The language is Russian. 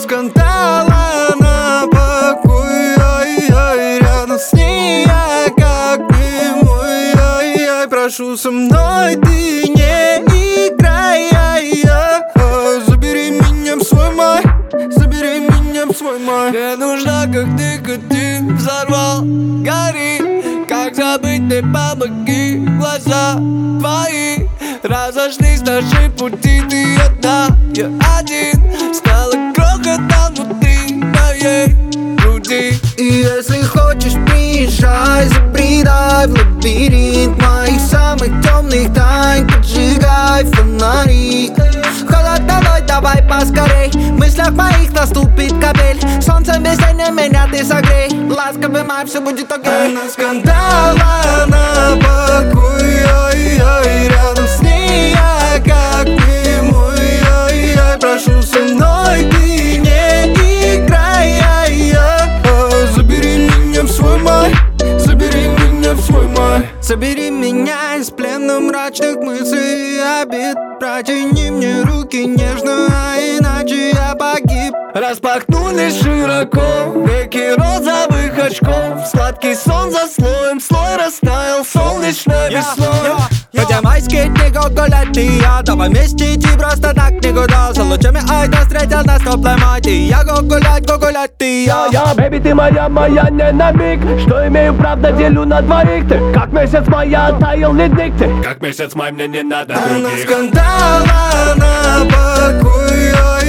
скандала на покой, ай-яй. Рядом с ней я как немой, ай-яй. Прошу, со мной ты не играй, ай-яй. Забери меня в свой май, забери меня в свой май. Мне нужна, как никотин взорвал, гори. Как забыть, не помоги, глаза твои разошлись наши пути, ты одна, я один. Стала крохотом внутри моей груди. И если хочешь, приезжай, забредай в лабиринт моих самых темных тайн, поджигай фонари. Холодно, давай поскорей, в мыслях моих наступит капель. Солнце весеннее меня ты согрей, ласковый май, все будет окей. Она скандала на покой, ай-яй. Рядом с ней я как немой, ай-яй. Прошу, со мной ты не играй, ай-яй. Забери меня в свой май, забери меня в свой май. Забери меня из плена мрачных мыслей и обид. Протяни мне руки нежно, а иначе я погиб. Распахнулись широко веки розовых очков. Сладкий сон за слоем, слой растаял солнечной весной. Хотя майские дни гулять и я, давай вместе идти просто так никуда. За лучами айда встретил нас теплой мать, и я гулять и я. Бэби, ты моя не на миг. Что имею, правда делю на двоих. Ты как месяц моя, таял ледник. Ты как месяц май, мне не надо других. Она скандала на покой,